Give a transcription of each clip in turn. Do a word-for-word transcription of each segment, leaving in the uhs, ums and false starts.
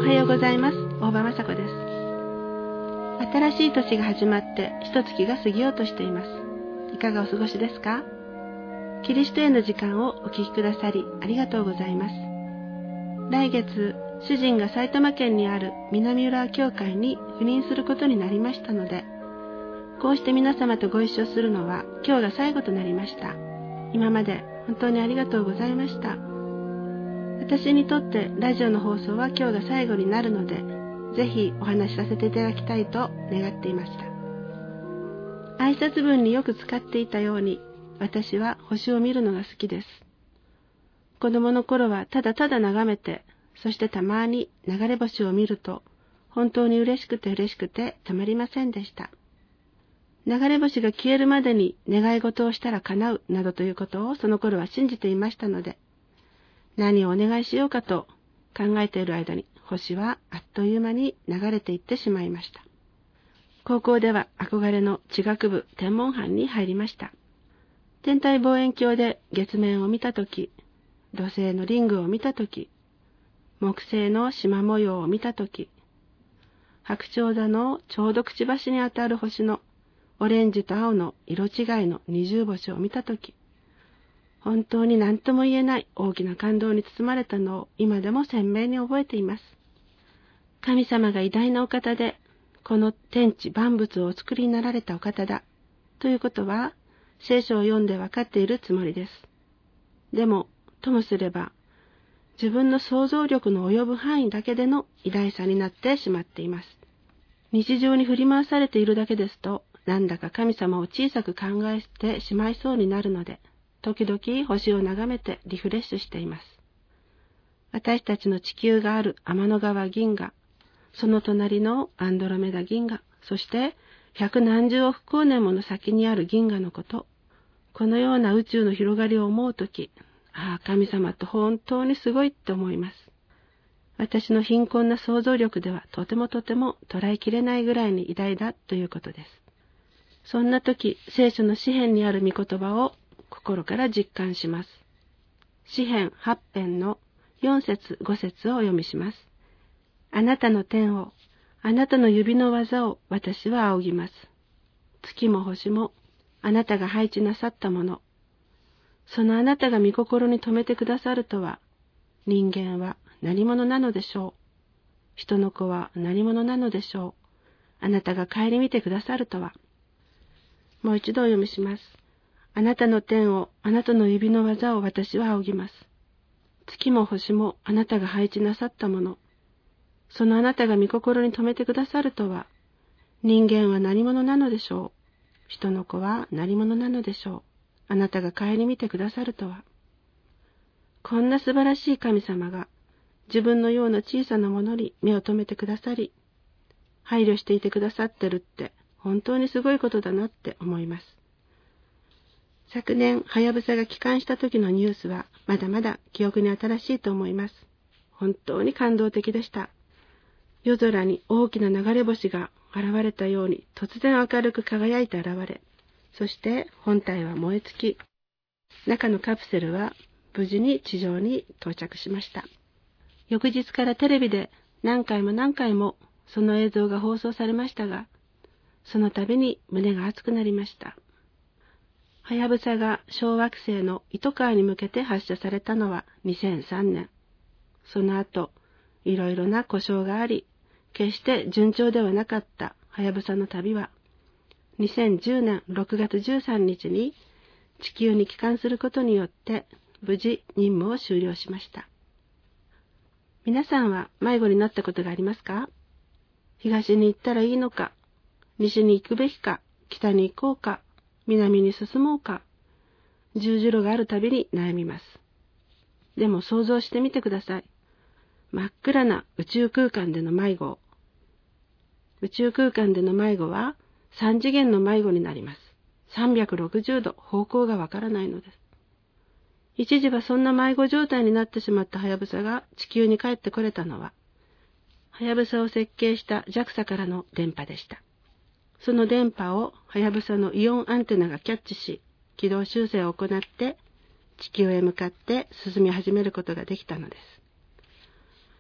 はようございます。大場雅子です。新しい年が始まって一月が過ぎようとしています。いかがお過ごしですか？キリストへの時間をお聞きくださりありがとうございます。来月、主人が埼玉県にある南浦和教会に赴任することになりましたので、こうして皆様とご一緒するのは今日が最後となりました。今まで本当にありがとうございました。私にとってラジオの放送は今日が最後になるので、ぜひお話しさせていただきたいと願っていました。挨拶文によく使っていたように、私は星を見るのが好きです。子供の頃はただただ眺めて、そしてたまに流れ星を見ると、本当に嬉しくて嬉しくてたまりませんでした。流れ星が消えるまでに願い事をしたら叶うなどということをその頃は信じていましたので、何をお願いしようかと考えている間に星はあっという間に流れていってしまいました。高校では憧れの地学部天文班に入りました。天体望遠鏡で月面を見たとき、土星のリングを見たとき、木星の縞模様を見たとき、白鳥座のちょうどくちばしにあたる星のオレンジと青の色違いの二重星を見たとき、本当に何とも言えない大きな感動に包まれたのを今でも鮮明に覚えています。神様が偉大なお方で、この天地万物をお作りになられたお方だ、ということは聖書を読んで分かっているつもりです。でも、ともすれば、自分の想像力の及ぶ範囲だけでの偉大さになってしまっています。日常に振り回されているだけですと、なんだか神様を小さく考えてしまいそうになるので、時々星を眺めてリフレッシュしています。私たちの地球がある天の川銀河、その隣のアンドロメダ銀河、そして百何十億光年もの先にある銀河のこと、このような宇宙の広がりを思うとき、ああ、神様って本当にすごいって思います。私の貧困な想像力ではとてもとても捉えきれないぐらいに偉大だということです。そんなとき、聖書の詩編にある御言葉を心から実感します。詩編はち編のよん節ご節をお読みします。あなたの天を、あなたの指の技を私は仰ぎます。月も星も、あなたが配置なさったもの。そのあなたが御心に留めてくださるとは、人間は何者なのでしょう。人の子は何者なのでしょう。あなたが顧みてくださるとは。もう一度お読みします。あなたの天を、あなたの指の技を私は仰ぎます。月も星もあなたが配置なさったもの。そのあなたが御心に留めてくださるとは、人間は何者なのでしょう。人の子は何者なのでしょう。あなたが顧みてくださるとは。こんな素晴らしい神様が、自分のような小さなものに目を留めてくださり、配慮していてくださってるって、本当にすごいことだなって思います。昨年、はやぶさが帰還した時のニュースは、まだまだ記憶に新しいと思います。本当に感動的でした。夜空に大きな流れ星が現れたように、突然明るく輝いて現れ、そして本体は燃え尽き、中のカプセルは無事に地上に到着しました。翌日からテレビで何回も何回もその映像が放送されましたが、その度に胸が熱くなりました。はやぶさが小惑星の糸川に向けて発射されたのはにせんさんねん。その後、いろいろな故障があり、決して順調ではなかったはやぶさの旅は、にせんじゅうねんろくがつじゅうさんにちに地球に帰還することによって無事任務を終了しました。皆さんは迷子になったことがありますか？東に行ったらいいのか、西に行くべきか、北に行こうか、南に進もうか、十字路があるたびに悩みます。でも想像してみてください。真っ暗な宇宙空間での迷子。宇宙空間での迷子は三次元の迷子になります。さんびゃくろくじゅうど方向がわからないのです。一時はそんな迷子状態になってしまったはやぶさが地球に帰ってこれたのは、はやぶさを設計した ジャクサ からの電波でした。その電波をはやぶさのイオンアンテナがキャッチし、軌道修正を行って地球へ向かって進み始めることができたのです。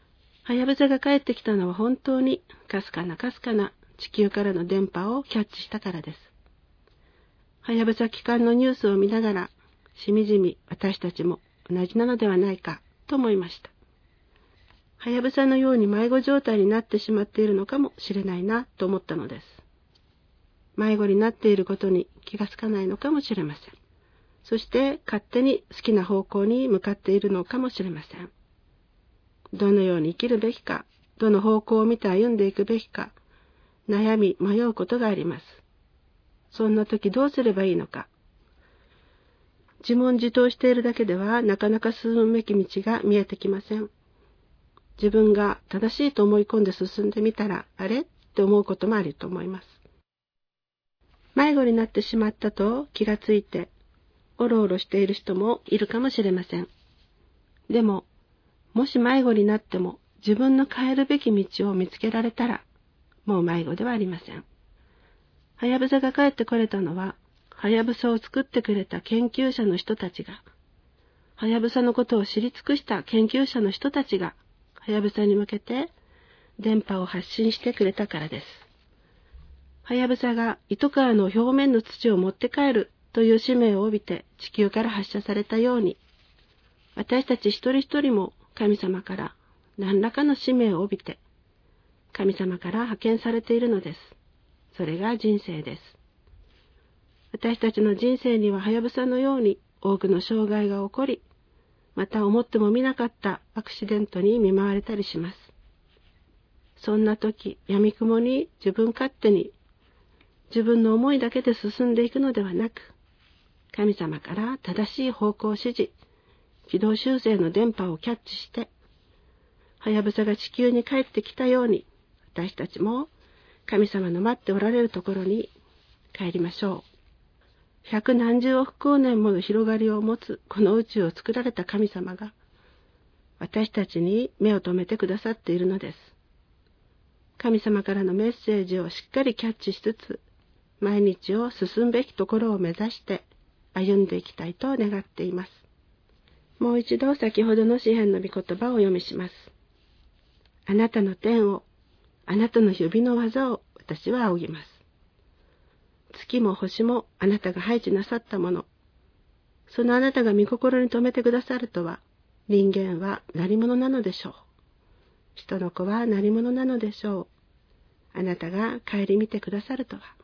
はやぶさが帰ってきたのは本当にかすかなかすかな地球からの電波をキャッチしたからです。はやぶさ帰還のニュースを見ながら、しみじみ私たちも同じなのではないかと思いました。はやぶさのように迷子状態になってしまっているのかもしれないなと思ったのです。迷子になっていることに気がつかないのかもしれません。そして勝手に好きな方向に向かっているのかもしれません。どのように生きるべきか、どの方向を見て歩んでいくべきか、悩み迷うことがあります。そんな時どうすればいいのか。自問自答しているだけではなかなか進むべき道が見えてきません。自分が正しいと思い込んで進んでみたら、あれって思うこともあると思います。迷子になってしまったと気がついて、おろおろしている人もいるかもしれません。でも、もし迷子になっても自分の変えるべき道を見つけられたら、もう迷子ではありません。はやぶさが帰ってこれたのは、はやぶさを作ってくれた研究者の人たちが、はやぶさのことを知り尽くした研究者の人たちが、はやぶさに向けて電波を発信してくれたからです。はやぶさが糸川の表面の土を持って帰るという使命を帯びて地球から発射されたように、私たち一人一人も神様から何らかの使命を帯びて、神様から派遣されているのです。それが人生です。私たちの人生にははやぶさのように多くの障害が起こり、また思ってもみなかったアクシデントに見舞われたりします。そんな時、闇雲に自分勝手に自分の思いだけで進んでいくのではなく、神様から正しい方向指示、軌道修正の電波をキャッチして、はやぶさが地球に帰ってきたように、私たちも神様の待っておられるところに帰りましょう。百何十億光年もの広がりを持つこの宇宙を作られた神様が、私たちに目を留めてくださっているのです。神様からのメッセージをしっかりキャッチしつつ、毎日を進むべきところを目指して歩んでいきたいと願っています。もう一度先ほどの詩編の御言葉をお読みします。あなたの天を、あなたの指の技を私は仰ぎます。月も星もあなたが配置なさったもの。そのあなたが御心に留めてくださるとは、人間は何者なのでしょう。人の子は何者なのでしょう。あなたが顧みてくださるとは。